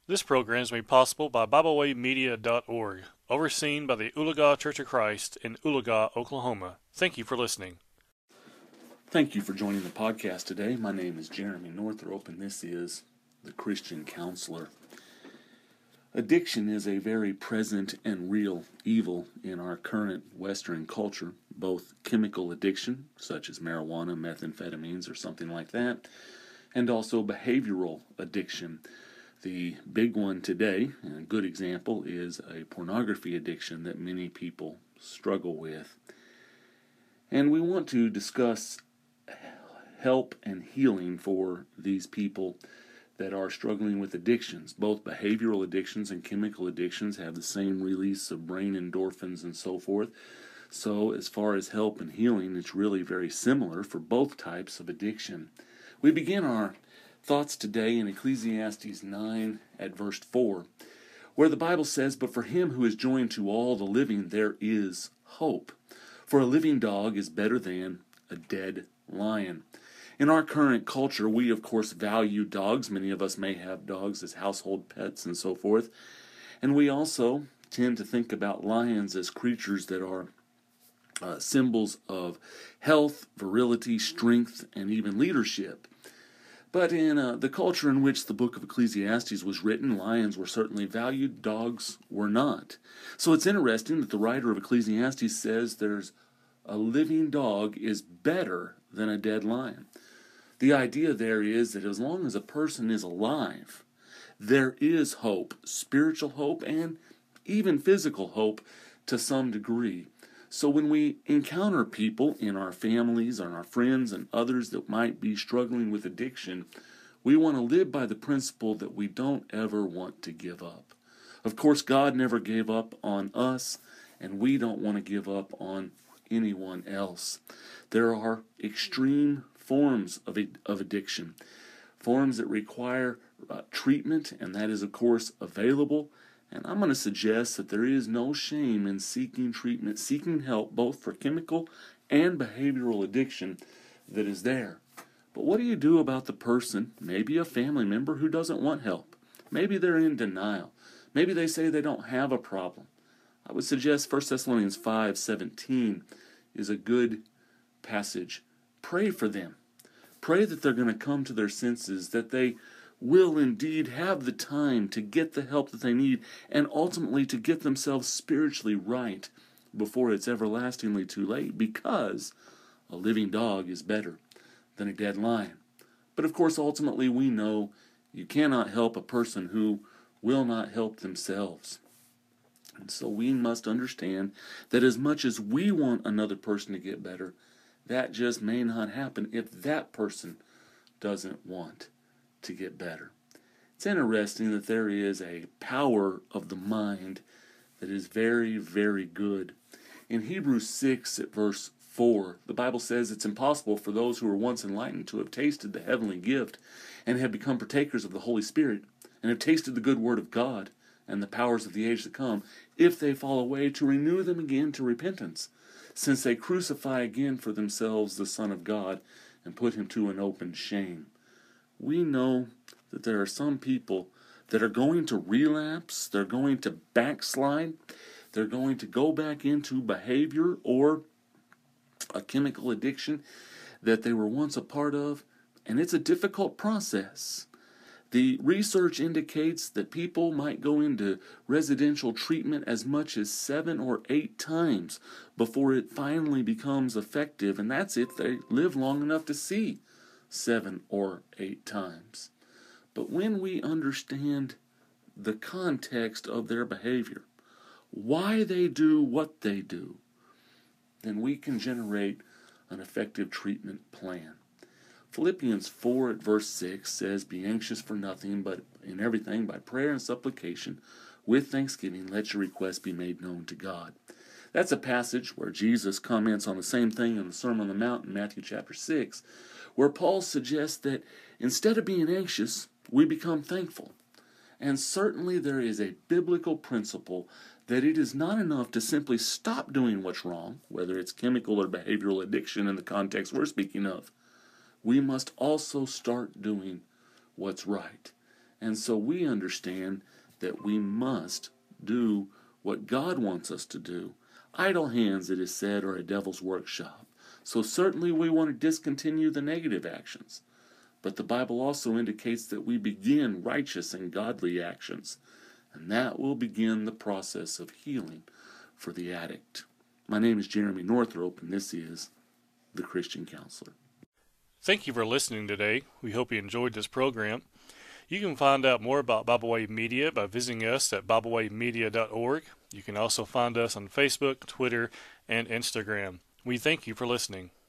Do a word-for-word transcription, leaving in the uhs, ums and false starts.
This program is made possible by Bible Way Media dot org, overseen by the Oologah Church of Christ in Oologah, Oklahoma. Thank you for listening. Thank you for joining the podcast today. My name is Jeremy Northrop, and this is The Christian Counselor. Addiction is a very present and real evil in our current Western culture, both chemical addiction, such as marijuana, methamphetamines, or something like that, and also behavioral addiction. The big one today, and a good example, is a pornography addiction that many people struggle with. And we want to discuss help and healing for these people that are struggling with addictions. Both behavioral addictions and chemical addictions have the same release of brain endorphins and so forth. So as far as help and healing, it's really very similar for both types of addiction. We begin our thoughts today in Ecclesiastes nine at verse four, where the Bible says, "But for him who is joined to all the living there is hope. For a living dog is better than a dead lion." In our current culture, we of course value dogs. Many of us may have dogs as household pets and so forth. And we also tend to think about lions as creatures that are uh, symbols of health, virility, strength, and even leadership. But in uh, the culture in which the book of Ecclesiastes was written, lions were certainly valued, dogs were not. So it's interesting that the writer of Ecclesiastes says there's a living dog is better than a dead lion. The idea there is that as long as a person is alive, there is hope, spiritual hope, and even physical hope to some degree. So when we encounter people in our families, and our friends, and others that might be struggling with addiction, we want to live by the principle that we don't ever want to give up. Of course, God never gave up on us, and we don't want to give up on anyone else. There are extreme forms of, of addiction, forms that require uh, treatment, and that is, of course, available. And I'm going to suggest that there is no shame in seeking treatment, seeking help, both for chemical and behavioral addiction that is there. But what do you do about the person, maybe a family member, who doesn't want help? Maybe they're in denial. Maybe they say they don't have a problem. I would suggest First Thessalonians five seventeen is a good passage. Pray for them. Pray that they're going to come to their senses, that they will indeed have the time to get the help that they need, and ultimately to get themselves spiritually right before it's everlastingly too late, because a living dog is better than a dead lion. But of course, ultimately, we know you cannot help a person who will not help themselves. And so we must understand that as much as we want another person to get better, that just may not happen if that person doesn't want to get better. It's interesting that there is a power of the mind that is very, very good. In Hebrews six at verse four, the Bible says it's impossible for those who were once enlightened to have tasted the heavenly gift and have become partakers of the Holy Spirit and have tasted the good word of God and the powers of the age to come, if they fall away, to renew them again to repentance, since they crucify again for themselves the Son of God and put him to an open shame. We know that there are some people that are going to relapse, they're going to backslide, they're going to go back into behavior or a chemical addiction that they were once a part of, and it's a difficult process. The research indicates that people might go into residential treatment as much as seven or eight times before it finally becomes effective, and that's if they live long enough to see seven or eight times. But when we understand the context of their behavior, why they do what they do, then we can generate an effective treatment plan. Philippians four at verse six says, "Be anxious for nothing, but in everything by prayer and supplication, with thanksgiving, let your requests be made known to God." That's a passage where Jesus comments on the same thing in the Sermon on the Mount in Matthew chapter six, where Paul suggests that instead of being anxious, we become thankful. And certainly there is a biblical principle that it is not enough to simply stop doing what's wrong, whether it's chemical or behavioral addiction in the context we're speaking of. We must also start doing what's right. And so we understand that we must do what God wants us to do. Idle hands, it is said, are a devil's workshop. So certainly we want to discontinue the negative actions. But the Bible also indicates that we begin righteous and godly actions. And that will begin the process of healing for the addict. My name is Jeremy Northrop, and this is The Christian Counselor. Thank you for listening today. We hope you enjoyed this program. You can find out more about Bible Way Media by visiting us at bible way media dot org. You can also find us on Facebook, Twitter, and Instagram. We thank you for listening.